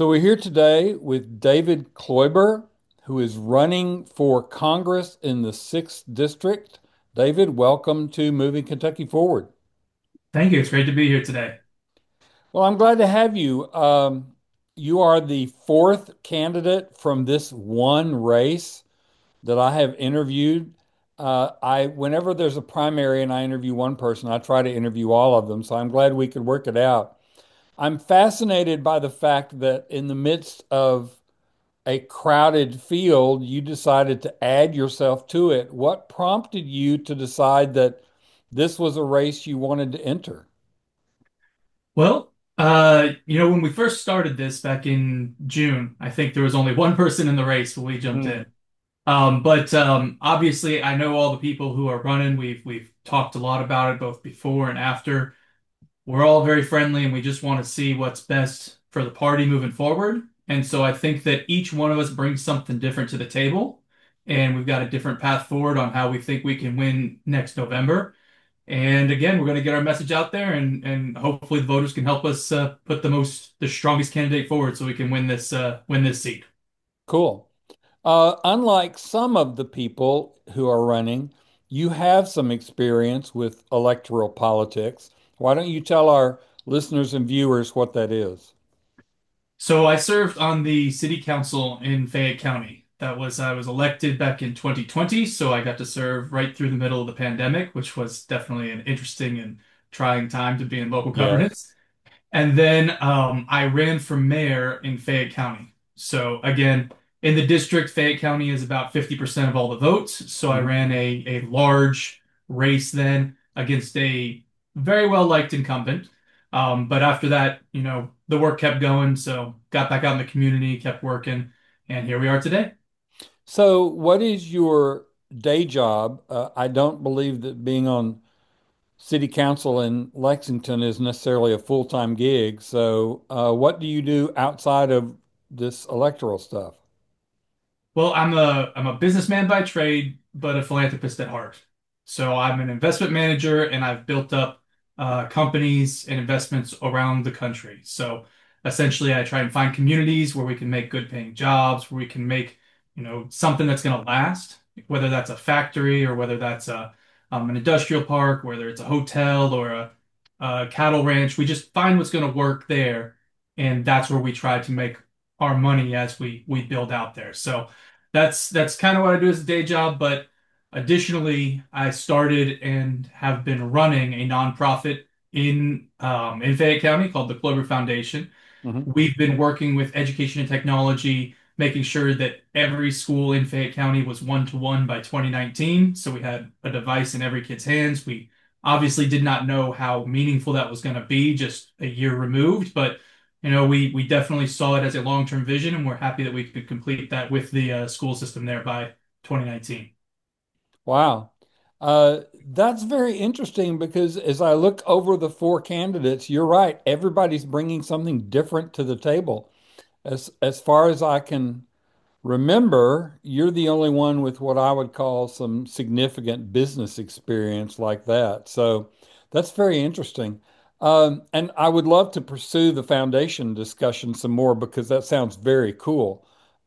So we're here today with David Kloiber, who is running for Congress in the 6th District. David, welcome to Moving Kentucky Forward. Thank you. It's great to be here today. Well, I'm glad to have you. You are the fourth candidate from this one race that I have interviewed. Whenever there's a primary and I interview one person, I try to interview all of them. So I'm glad we could work it out. I'm fascinated by the fact that in the midst of a crowded field, you decided to add yourself to it. What prompted you to decide that this was a race you wanted to enter? When we first started this back in June, I think there was only one person in the race when we jumped Hmm. in. Obviously, I know all the people who are running. We've talked a lot about it both before and after. We're all very friendly, and we just want to see what's best for the party moving forward. And so I think that each one of us brings something different to the table, and we've got a different path forward on how we think we can win next November. And again, we're going to get our message out there, and hopefully the voters can help us put the strongest candidate forward so we can win this seat. Cool. Unlike some of the people who are running, you have some experience with electoral politics. Why don't you tell our listeners and viewers what that is? So I served on the city council in Fayette County. I was elected back in 2020, so I got to serve right through the middle of the pandemic, which was definitely an interesting and trying time to be in local Yes. governance. And then I ran for mayor in Fayette County. So again, in the district, Fayette County is about 50% of all the votes. So I Mhm. ran a large race then against a very well liked incumbent. But after that, the work kept going. So got back out in the community, kept working, and here we are today. So, what is your day job? I don't believe that being on city council in Lexington is necessarily a full-time gig. So, what do you do outside of this electoral stuff? Well, I'm a businessman by trade, but a philanthropist at heart. So I'm an investment manager, and I've built up companies and investments around the country. So essentially, I try and find communities where we can make good paying jobs, where we can make, something that's going to last, whether that's a factory or whether that's an industrial park, whether it's a hotel or a cattle ranch. We just find what's going to work there, and that's where we try to make our money as we build out there. So that's kind of what I do as a day job. But additionally, I started and have been running a nonprofit in Fayette County called the Clover Foundation. Mhm. We've been working with education and technology, making sure that every school in Fayette County was one-to-one by 2019. So we had a device in every kid's hands. We obviously did not know how meaningful that was going to be just a year removed, but we definitely saw it as a long-term vision, and we're happy that we could complete that with the school system there by 2019. Wow. That's very interesting because as I look over the four candidates, you're right. Everybody's bringing something different to the table. As far as I can remember, you're the only one with what I would call some significant business experience like that. So that's very interesting. And I would love to pursue the foundation discussion some more because that sounds very cool.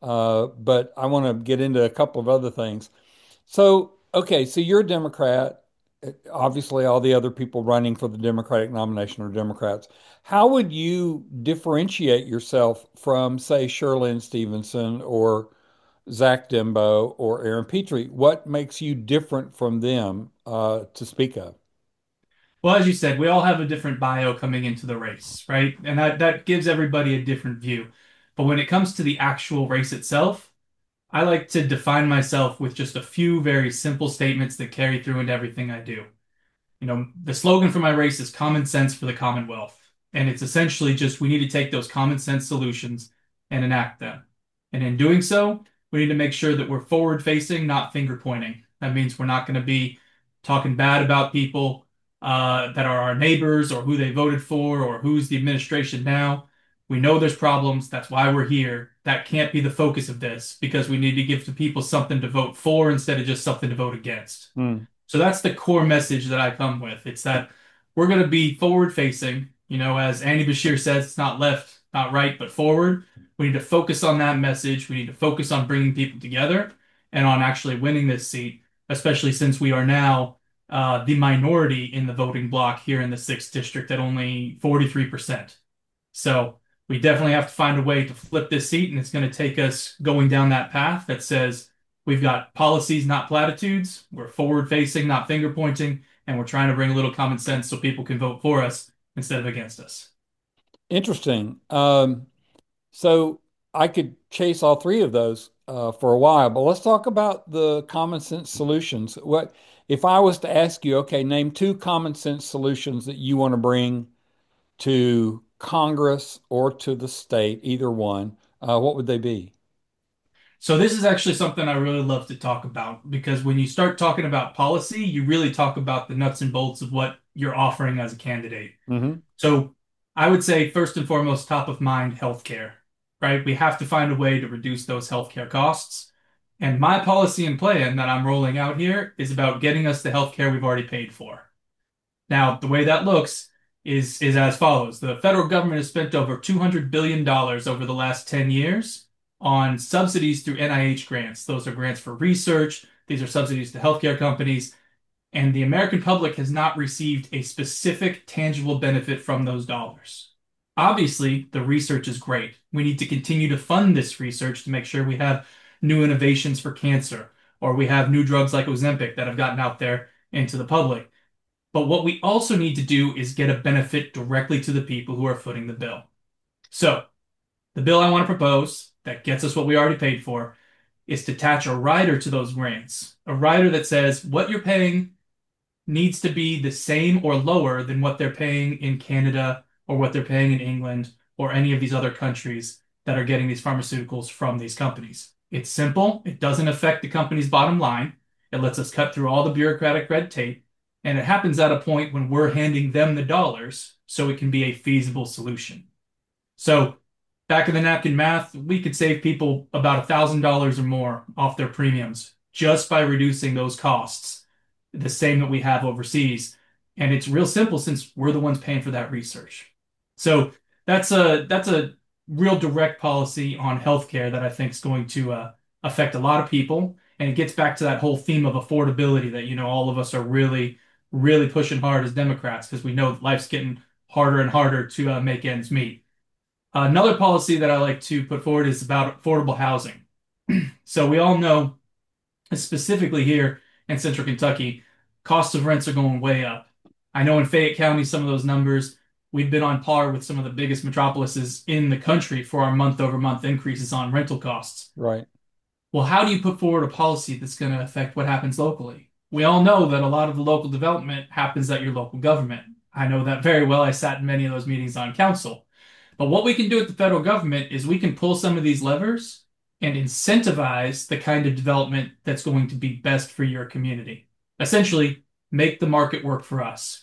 But I want to get into a couple of other things. So, okay, so you're a Democrat. Obviously, all the other people running for the Democratic nomination are Democrats. How would you differentiate yourself from, say, Sherlyn Stevenson or Zach Dembo or Aaron Petrie? What makes you different from them to speak of? Well, as you said, we all have a different bio coming into the race, right? And that gives everybody a different view. But when it comes to the actual race itself, I like to define myself with just a few very simple statements that carry through into everything I do. The slogan for my race is common sense for the Commonwealth. And it's essentially just we need to take those common sense solutions and enact them. And in doing so, we need to make sure that we're forward facing, not finger pointing. That means we're not going to be talking bad about people that are our neighbors or who they voted for or who's the administration now. We know there's problems. That's why we're here. That can't be the focus of this because we need to give the people something to vote for instead of just something to vote against. Hmm. So that's the core message that I come with. It's that we're going to be forward facing. As Andy Bashir says, it's not left not right, but forward. We need to focus on that message. We need to focus on bringing people together and on actually winning this seat, especially since we are now the minority in the voting bloc here in the 6th district at only 43%. So we definitely have to find a way to flip this seat, and it's going to take us going down that path that says we've got policies, not platitudes. We're forward facing, not finger pointing, and we're trying to bring a little common sense so people can vote for us instead of against us. Interesting. So I could chase all three of those for a while, but let's talk about the common sense solutions. What if I was to ask you, okay, name two common sense solutions that you want to bring to Congress or to the state, either one, what would they be? So this is actually something I really love to talk about because when you start talking about policy, you really talk about the nuts and bolts of what you're offering as a candidate. Hmm. So I would say first and foremost, top of mind, healthcare, right? We have to find a way to reduce those healthcare costs. And my policy and plan that I'm rolling out here is about getting us the healthcare we've already paid for. Now, the way that looks is as follows. The federal government has spent over $200 billion over the last 10 years on subsidies through NIH grants. Those are grants for research. These are subsidies to healthcare companies. And the American public has not received a specific tangible benefit from those dollars. Obviously, the research is great. We need to continue to fund this research to make sure we have new innovations for cancer, or we have new drugs like Ozempic that have gotten out there into the public. But what we also need to do is get a benefit directly to the people who are footing the bill. So, the bill I want to propose that gets us what we already paid for is to attach a rider to those grants. A rider that says what you're paying needs to be the same or lower than what they're paying in Canada or what they're paying in England or any of these other countries that are getting these pharmaceuticals from these companies. It's simple. It doesn't affect the company's bottom line. It lets us cut through all the bureaucratic red tape. And it happens at a point when we're handing them the dollars so it can be a feasible solution. So, back of the napkin math, we could save people about $1,000 or more off their premiums just by reducing those costs, the same that we have overseas. And it's real simple since we're the ones paying for that research. So that's a real direct policy on healthcare that I think is going to affect a lot of people. And it gets back to that whole theme of affordability that, all of us are really, really pushing hard as Democrats because we know that life's getting harder and harder to make ends meet. Another policy that I like to put forward is about affordable housing. So we all know, specifically here in central Kentucky, costs of rents are going way up. I know in Fayette County, some of those numbers, we've been on par with some of the biggest metropolises in the country for our month over month increases on rental costs. Right. Well, how do you put forward a policy that's going to affect what happens locally? We all know that a lot of the local development happens at your local government. I know that very well. I sat in many of those meetings on council. But what we can do at the federal government is we can pull some of these levers and incentivize the kind of development that's going to be best for your community. Essentially, make the market work for us.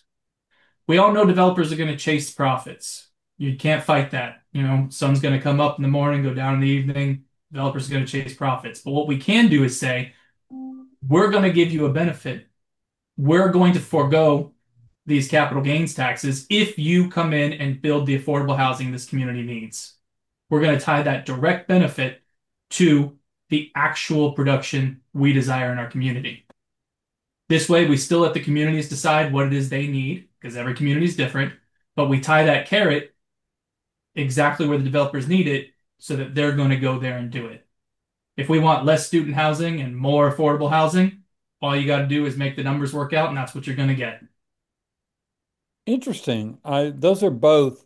We all know developers are going to chase profits. You can't fight that. Sun's going to come up in the morning, go down in the evening. Developers are going to chase profits. But what we can do is say, we're going to give you a benefit. We're going to forego these capital gains taxes if you come in and build the affordable housing this community needs. We're going to tie that direct benefit to the actual production we desire in our community. This way, we still let the communities decide what it is they need, because every community is different, but we tie that carrot exactly where the developers need it so that they're going to go there and do it. If we want less student housing and more affordable housing, all you got to do is make the numbers work out, and that's what you're going to get. Interesting. Those are both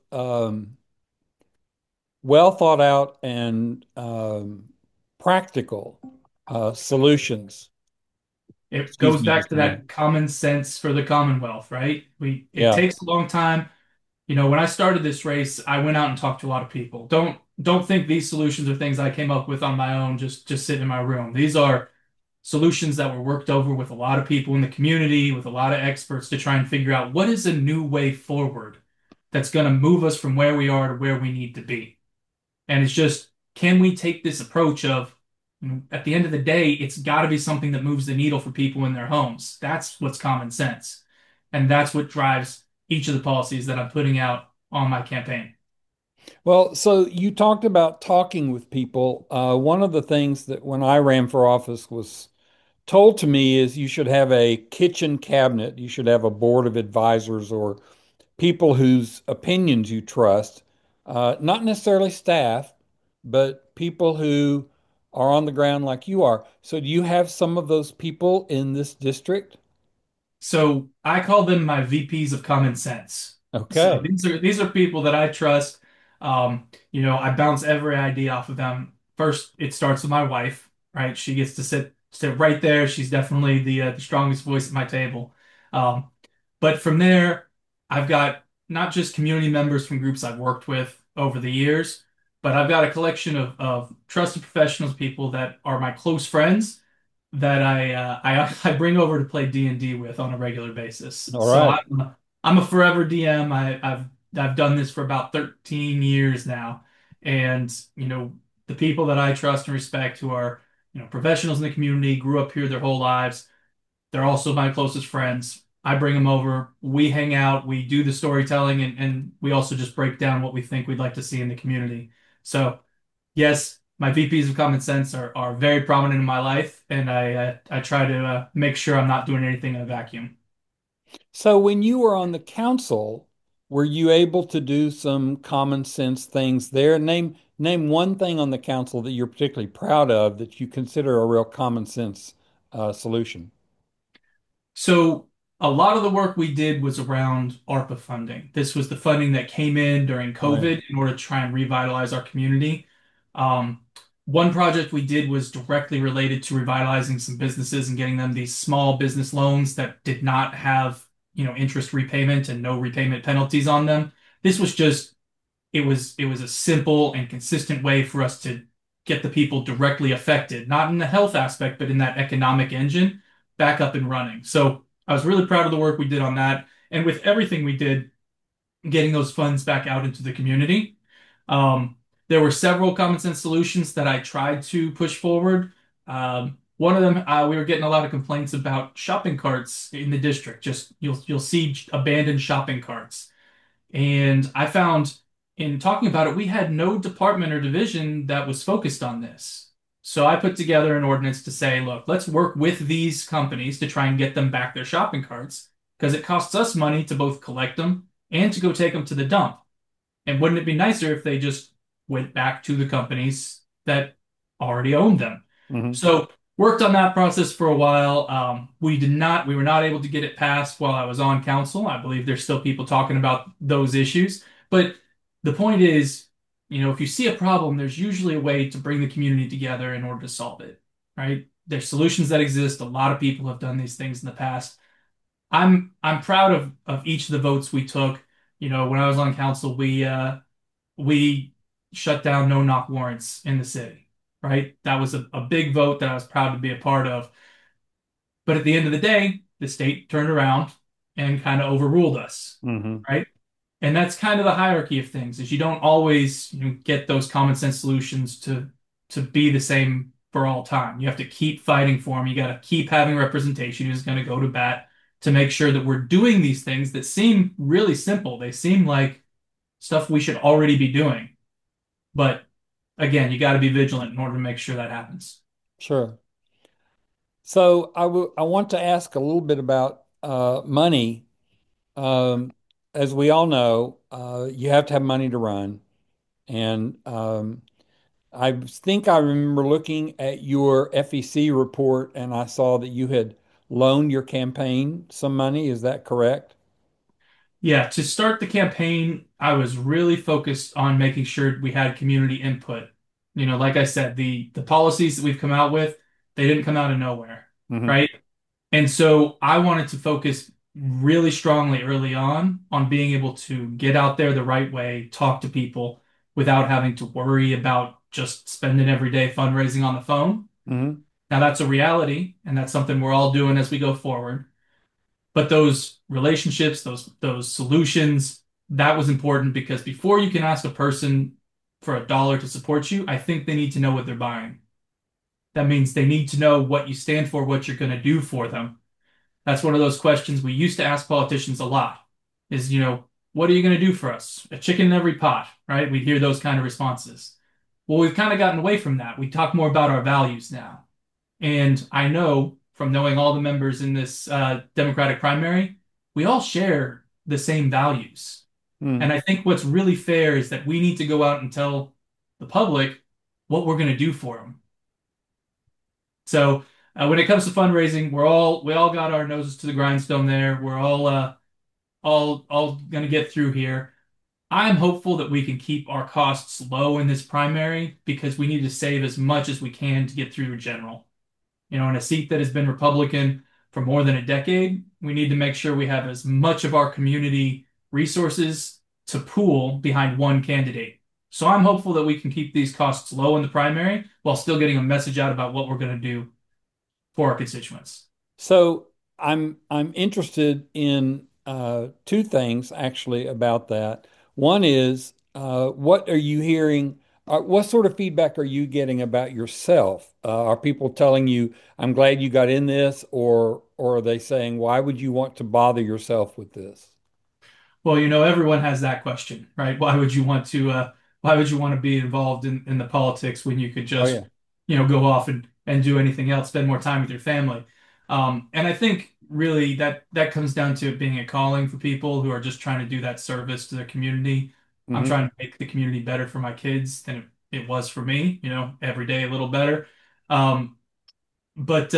well thought out and practical solutions. It Excuse goes me back just to a minute. that common sense for the Commonwealth, right? It Yeah, takes a long time. When I started this race, I went out and talked to a lot of people. Don't think these solutions are things I came up with on my own, just sitting in my room. These are solutions that were worked over with a lot of people in the community, with a lot of experts to try and figure out what is a new way forward that's going to move us from where we are to where we need to be. And it's just, can we take this approach of, at the end of the day, it's got to be something that moves the needle for people in their homes. That's what's common sense. And that's what drives each of the policies that I'm putting out on my campaign. Well, so you talked about talking with people. One of the things that when I ran for office was told to me is you should have a kitchen cabinet. You should have a board of advisors or people whose opinions you trust, not necessarily staff, but people who are on the ground like you are. So do you have some of those people in this district? So I call them my VPs of common sense. So Okay. these are people that I trust. I bounce every idea off of them. First, it starts with my wife, right? She gets to sit right there. She's definitely the strongest voice at my table. Um, but from there, I've got not just community members from groups I've worked with over the years, but I've got a collection of trusted professionals, people that are my close friends that I bring over to play D&D with on a regular basis. All So right. I'm a forever DM. I've done this for about 13 years now, and the people that I trust and respect who are professionals in the community, grew up here their whole lives. They're also my closest friends. I bring them over. We hang out. We do the storytelling, and we also just break down what we think we'd like to see in the community. So yes, my VPs of common sense are very prominent in my life, and I try to make sure I'm not doing anything in a vacuum. So when you were on the council, were you able to do some common sense things there? Name one thing on the council that you're particularly proud of that you consider a real common sense solution. So a lot of the work we did was around ARPA funding. This was the funding that came in during Right. COVID in order to try and revitalize our community. Um, One project we did was directly related to revitalizing some businesses and getting them these small business loans that did not have, interest repayment and no repayment penalties on them. This was just it was a simple and consistent way for us to get the people directly affected, not in the health aspect, but in that economic engine back up and running. So I was really proud of the work we did on that. And with everything we did, getting those funds back out into the community. Um, there were several common sense solutions that I tried to push forward. One of them, we were getting a lot of complaints about shopping carts in the district. Just you'll see abandoned shopping carts. And I found in talking about it, we had no department or division that was focused on this. So I put together an ordinance to say, look, let's work with these companies to try and get them back their shopping carts because it costs us money to both collect them and to go take them to the dump. And wouldn't it be nicer if they just went back to the companies that already owned them? Hmm. So worked on that process for a while. We were not able to get it passed while I was on council. I believe there's still people talking about those issues. But the point is, if you see a problem, there's usually a way to bring the community together in order to solve it, right? There's solutions that exist. A lot of people have done these things in the past. I'm proud of each of the votes we took. When I was on council, we shut down no knock warrants in the city, right? That was a big vote that I was proud to be a part of. But at the end of the day, the state turned around and kind of overruled us, Hmm. right? And that's kind of the hierarchy of things, is you don't always, get those common sense solutions to be the same for all time. You have to keep fighting for them. You got to keep having representation who's going to go to bat to make sure that we're doing these things that seem really simple. They seem like stuff we should already be doing. But again, you got to be vigilant in order to make sure that happens. Sure. So I want to ask a little bit about money. Um, as we all know, you have to have money to run. And I think I remember looking at your FEC report and I saw that you had loaned your campaign some money. Is that correct? Yeah, to start the campaign, I was really focused on making sure we had community input. Like I said, the policies that we've come out with, they didn't come out of nowhere, Hmm. right? And so I wanted to focus really strongly early on being able to get out there the right way, talk to people without having to worry about just spending every day fundraising on the phone. Hmm. Now that's a reality, and that's something we're all doing as we go forward. But those relationships, those solutions, that was important because before you can ask a person for a dollar to support you, I think they need to know what they're buying. That means they need to know what you stand for, what you're going to do for them. That's one of those questions we used to ask politicians a lot is, what are you going to do for us? A chicken in every pot, right? We'd hear those kind of responses. Well, we've kind of gotten away from that. We talk more about our values now. And I know from knowing all the members in this Democratic primary, we all share the same values. Hmm. And I think what's really fair is that we need to go out and tell the public what we're going to do for them. So when it comes to fundraising, we all got our noses to the grindstone there. We're all going to get through here. I'm hopeful that we can keep our costs low in this primary because we need to save as much as we can to get through to general. In a seat that has been Republican for more than a decade, we need to make sure we have as much of our community resources to pool behind one candidate. So I'm hopeful that we can keep these costs low in the primary while still getting a message out about what we're going to do for our constituents. So I'm interested in two things actually about that. One is what are you hearing? What sort of feedback are you getting about yourself? Are people telling you, "I'm glad you got in this," or are they saying, "Why would you want to bother yourself with this?" Well, everyone has that question, right? Why would you want to be involved in the politics when you could Oh just, yeah. go off and do anything else, spend more time with your family? And I think really that comes down to it being a calling for people who are just trying to do that service to their community. I'm Hmm. trying to make the community better for my kids than it was for me, every day a little better. Um, but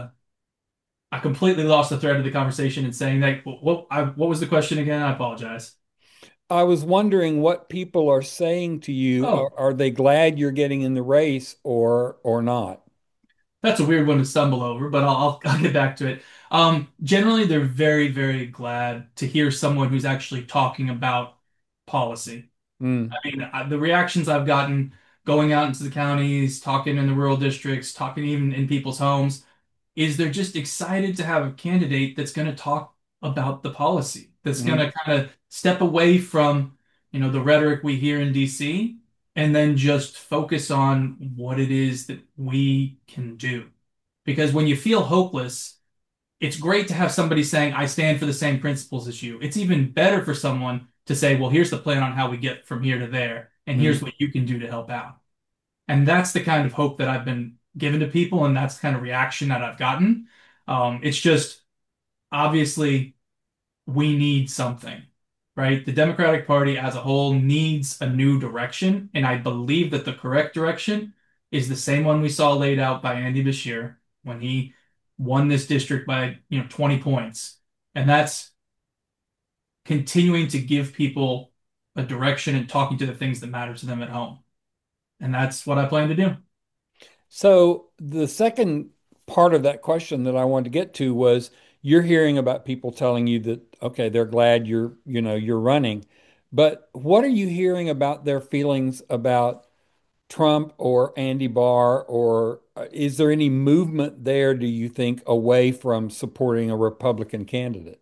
I completely lost the thread of the conversation in saying that. What was the question again? I apologize. I was wondering what people are saying to you. Are, Oh, are they glad you're getting in the race or not? that's a weird one to stumble over, but I'll get back to it. Generally, they're very, very glad to hear someone who's actually talking about policy. I Mm, mean, the reactions I've gotten going out into the counties, talking in the rural districts, talking even in people's homes, is they're just excited to have a candidate that's going to talk about the policy, that's going mm, to kind of step away from, the rhetoric we hear in DC and then just focus on what it is that we can do. Because when you feel hopeless, it's great to have somebody saying, I stand for the same principles as you. It's even better for someone to say, well, here's the plan on how we get from here to there, and here's mm. what you can do to help out. And that's the kind of hope that I've been given to people, and that's the kind of reaction that I've gotten. It's just obviously we need something, right? The Democratic Party as a whole needs a new direction, and I believe that the correct direction is the same one we saw laid out by Andy Beshear when he won this district by, 20 points. And that's continuing to give people a direction and talking to the things that matter to them at home. And that's what I plan to do. So the second part of that question that I wanted to get to was you're hearing about people telling you that, okay, they're glad you're running. But what are you hearing about their feelings about Trump or Andy Barr, or is there any movement there, do you think, away from supporting a Republican candidate?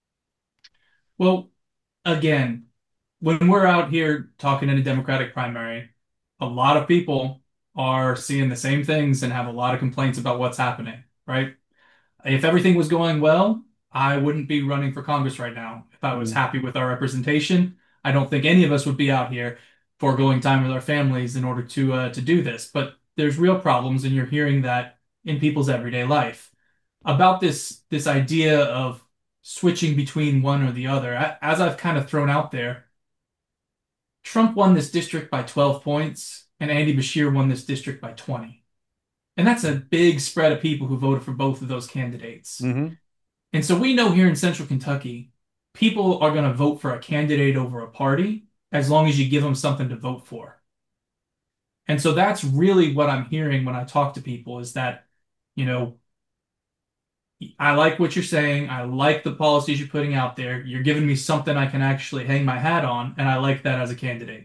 Well, again, when we're out here talking in a Democratic primary, a lot of people are seeing the same things and have a lot of complaints about what's happening, right? If everything was going well, I wouldn't be running for Congress right now. If I was Mm, happy with our representation, I don't think any of us would be out here foregoing time with our families in order to do this. But there's real problems, and you're hearing that in people's everyday life about this idea of switching between one or the other. As I've kind of thrown out there, Trump won this district by 12 points, and Andy Beshear won this district by 20. And that's a big spread of people who voted for both of those candidates. hmm. And so we know here in Central Kentucky, people are going to vote for a candidate over a party as long as you give them something to vote for. And so that's really what I'm hearing when I talk to people is that, you know, I like what you're saying. I like the policies you're putting out there. You're giving me something I can actually hang my hat on, and I like that as a candidate.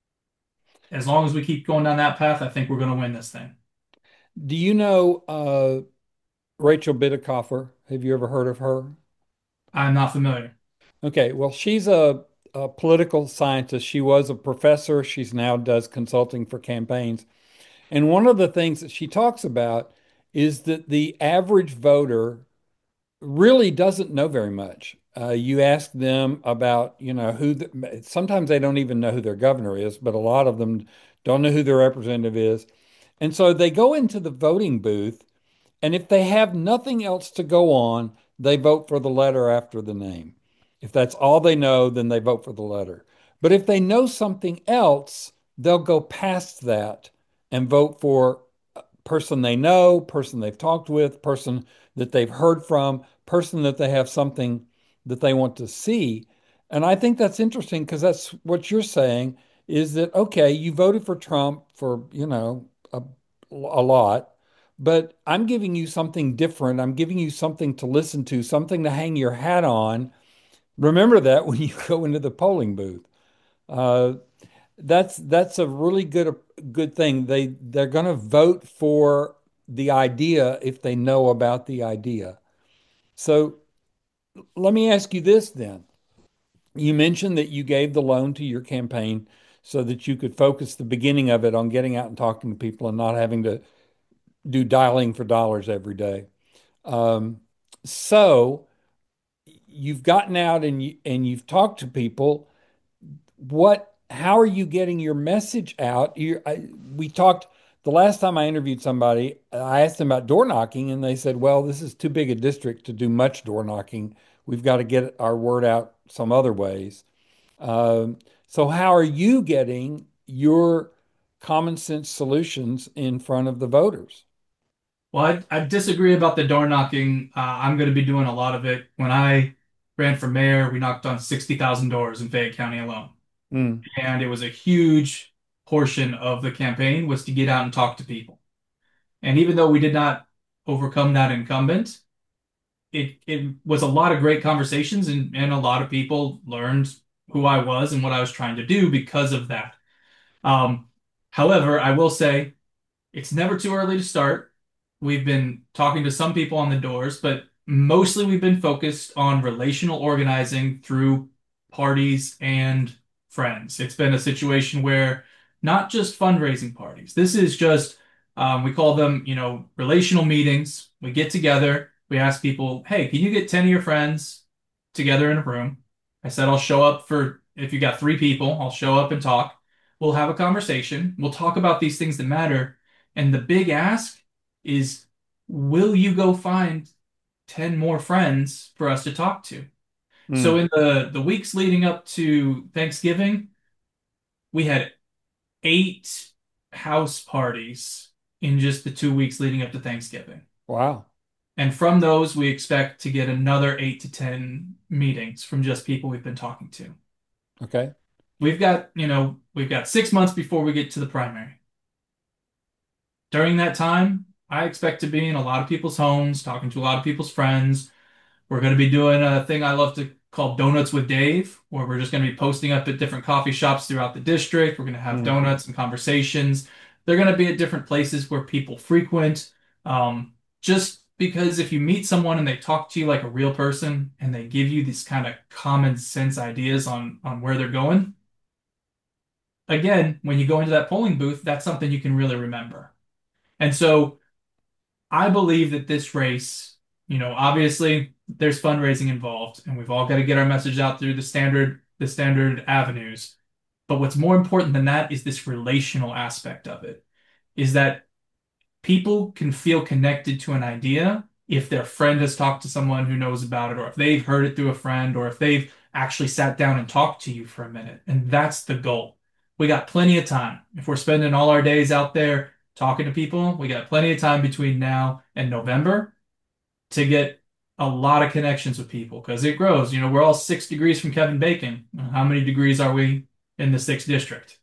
As long as we keep going down that path, I think we're going to win this thing. Do you know Rachel Bitecofer? Have you ever heard of her? I'm not familiar. Okay, well, she's a political scientist. She was a professor. She's now does consulting for campaigns. And one of the things that she talks about is that the average voter really doesn't know very much. You ask them about, sometimes they don't even know who their governor is, but a lot of them don't know who their representative is. And so they go into the voting booth, and if they have nothing else to go on, they vote for the letter after the name. If that's all they know, then they vote for the letter. But if they know something else, they'll go past that and vote for person they know, person they've talked with, person that they've heard from, person that they have something that they want to see. And I think that's interesting because that's what you're saying is that, okay, you voted for Trump for, a lot, but I'm giving you something different. I'm giving you something to listen to, something to hang your hat on. Remember that when you go into the polling booth. Uh, that's a really good thing. They're going to vote for the idea if they know about the idea. So let me ask you this then. You mentioned that you gave the loan to your campaign so that you could focus the beginning of it on getting out and talking to people and not having to do dialing for dollars every day. Um, so you've gotten out and you've talked to people. How are you getting your message out? We talked the last time I interviewed somebody, I asked them about door knocking, and they said, well, this is too big a district to do much door knocking. We've got to get our word out some other ways. So, how are you getting your common sense solutions in front of the voters? Well, I disagree about the door knocking. I'm going to be doing a lot of it. When I ran for mayor, we knocked on 60,000 doors in Fayette County alone. Mm, And it was a huge portion of the campaign was to get out and talk to people. And even though we did not overcome that incumbent, it was a lot of great conversations and a lot of people learned who I was and what I was trying to do because of that. Um, However, I will say it's never too early to start. We've been talking to some people on the doors, but mostly we've been focused on relational organizing through parties and friends. It's been a situation where not just fundraising parties. This is just, we call them, relational meetings. We get together, we ask people, hey, can you get 10 of your friends together in a room? I said, I'll show up for, if you got three people, I'll show up and talk. We'll have a conversation. We'll talk about these things that matter. And the big ask is, will you go find 10 more friends for us to talk to? So mm. in the weeks leading up to Thanksgiving, we had 8 house parties in just the 2 weeks leading up to Thanksgiving. Wow. And from those, we expect to get another 8 to 10 meetings from just people we've been talking to. Okay. We've got 6 months before we get to the primary. During that time, I expect to be in a lot of people's homes, talking to a lot of people's friends. We're going to be doing a thing I love to call Donuts with Dave, where we're just going to be posting up at different coffee shops throughout the district. We're going to have Mm. donuts and conversations. They're going to be at different places where people frequent. Just because if you meet someone and they talk to you like a real person and they give you these kind of common sense ideas on where they're going, again, when you go into that polling booth, that's something you can really remember. And so I believe that this race, obviously there's fundraising involved and we've all got to get our message out through the standard avenues. But what's more important than that is this relational aspect of it, is that people can feel connected to an idea if their friend has talked to someone who knows about it, or if they've heard it through a friend, or if they've actually sat down and talked to you for a minute. And that's the goal. We got plenty of time. If we're spending all our days out there talking to people, we got plenty of time between now and November to get a lot of connections with people because it grows. We're all 6 degrees from Kevin Bacon. How many degrees are we in the sixth district?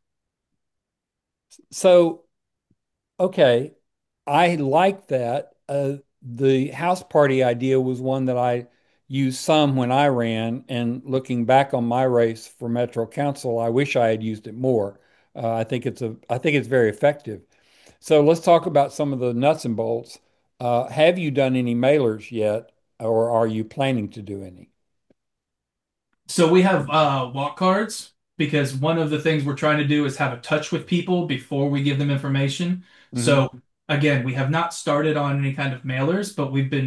So, okay, I like that. The house party idea was one that I used some when I ran, and looking back on my race for Metro Council, I wish I had used it more. I think it's very effective. So let's talk about some of the nuts and bolts. Have you done any mailers yet, or are you planning to do any? So we have walk cards because one of the things we're trying to do is have a touch with people before we give them information. Hmm. So again, we have not started on any kind of mailers, but we've been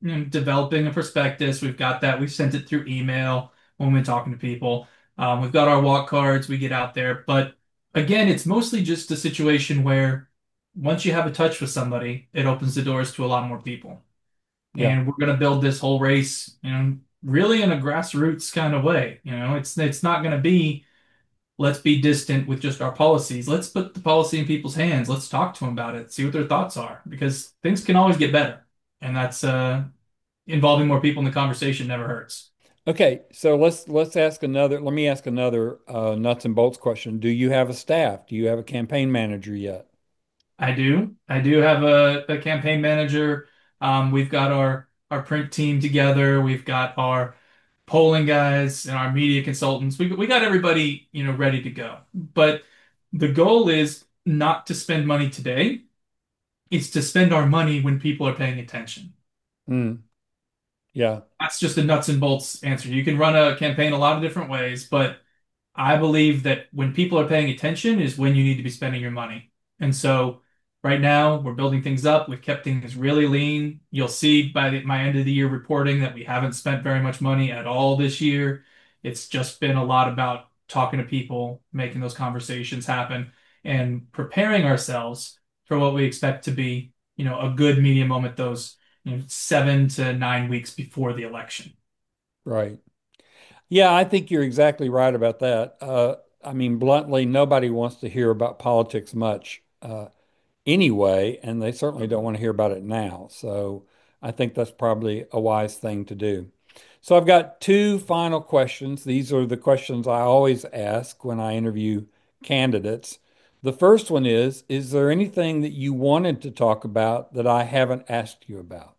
developing a prospectus. We've got that. We've sent it through email when we're talking to people. We've got our walk cards. We get out there. But again, it's mostly just a situation where once you have a touch with somebody, it opens the doors to a lot more people. Yeah. And we're going to build this whole race, really in a grassroots kind of way. It's not going to be let's be distant with just our policies. Let's put the policy in people's hands. Let's talk to them about it, see what their thoughts are, because things can always get better. And that's involving more people in the conversation never hurts. Okay, so let's ask another. Let me ask another nuts and bolts question. Do you have a staff? Do you have a campaign manager yet? I do. I do have a campaign manager. We've got our print team together. We've got our polling guys and our media consultants. We got everybody, ready to go. But the goal is not to spend money today. It's to spend our money when people are paying attention. Hmm. Yeah. That's just a nuts and bolts answer. You can run a campaign a lot of different ways, but I believe that when people are paying attention is when you need to be spending your money. And so right now we're building things up. We've kept things really lean. You'll see by my end of the year reporting that we haven't spent very much money at all this year. It's just been a lot about talking to people, making those conversations happen, and preparing ourselves for what we expect to be, a good media moment those, 7 to 9 weeks before the election. Right. Yeah, I think you're exactly right about that. I mean, bluntly, nobody wants to hear about politics much anyway, and they certainly don't want to hear about it now. So I think that's probably a wise thing to do. So I've got two final questions. These are the questions I always ask when I interview candidates. The first one is there anything that you wanted to talk about that I haven't asked you about?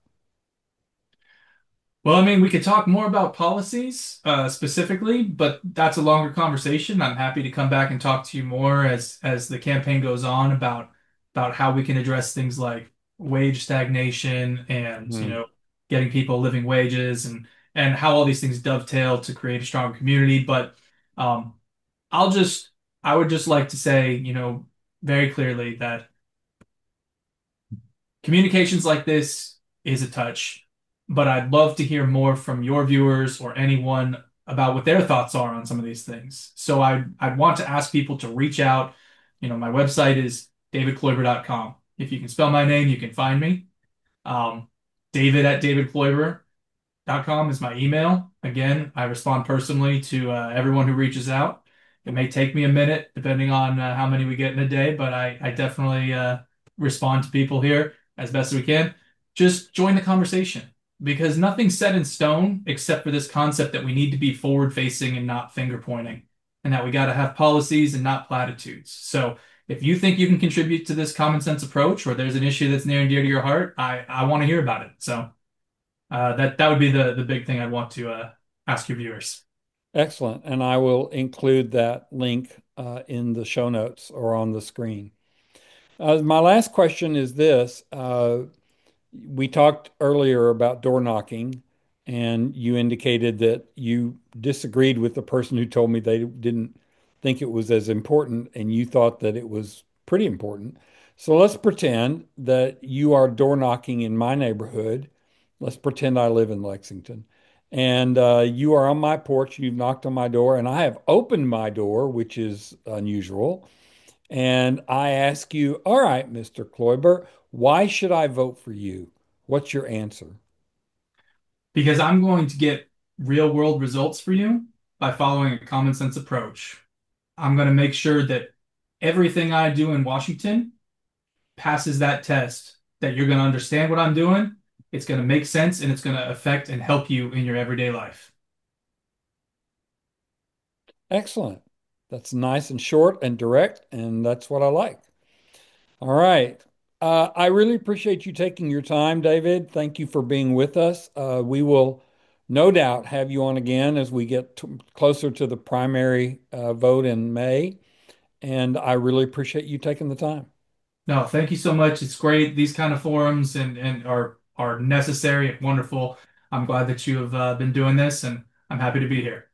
Well, I mean, we could talk more about policies specifically, but that's a longer conversation. I'm happy to come back and talk to you more as the campaign goes on about how we can address things like wage stagnation and, Hmm. getting people living wages and how all these things dovetail to create a stronger community. But um, I'll just I would just like to say, very clearly that communications like this is a touch, but I'd love to hear more from your viewers or anyone about what their thoughts are on some of these things. So I'd want to ask people to reach out. My website is davidkloiber.com. If you can spell my name, you can find me. Um, David at davidkloiber.com is my email. Again, I respond personally to everyone who reaches out. It may take me a minute, depending on how many we get in a day, but I definitely respond to people here as best as we can. Just join the conversation because nothing's set in stone except for this concept that we need to be forward facing and not finger pointing, and that we got to have policies and not platitudes. So if you think you can contribute to this common sense approach or there's an issue that's near and dear to your heart, I want to hear about it. So that would be the big thing I'd want to ask your viewers. Excellent. And I will include that link in the show notes or on the screen. My last question is this. We talked earlier about door knocking, and you indicated that you disagreed with the person who told me they didn't think it was as important, and you thought that it was pretty important. So let's pretend that you are door knocking in my neighborhood. Let's pretend I live in Lexington. And you are on my porch, you've knocked on my door, and I have opened my door, which is unusual. And I ask you, all right, Mr. Kloiber, why should I vote for you? What's your answer? Because I'm going to get real world results for you by following a common sense approach. I'm going to make sure that everything I do in Washington passes that test, that you're going to understand what I'm doing. It's going to make sense and it's going to affect and help you in your everyday life. Excellent. That's nice and short and direct, and that's what I like. All right. I really appreciate you taking your time, David. Thank you for being with us. We will no doubt have you on again as we get closer to the primary vote in May. And I really appreciate you taking the time. No, thank you so much. It's great. These kind of forums and are necessary and wonderful. I'm glad that you have been doing this and I'm happy to be here.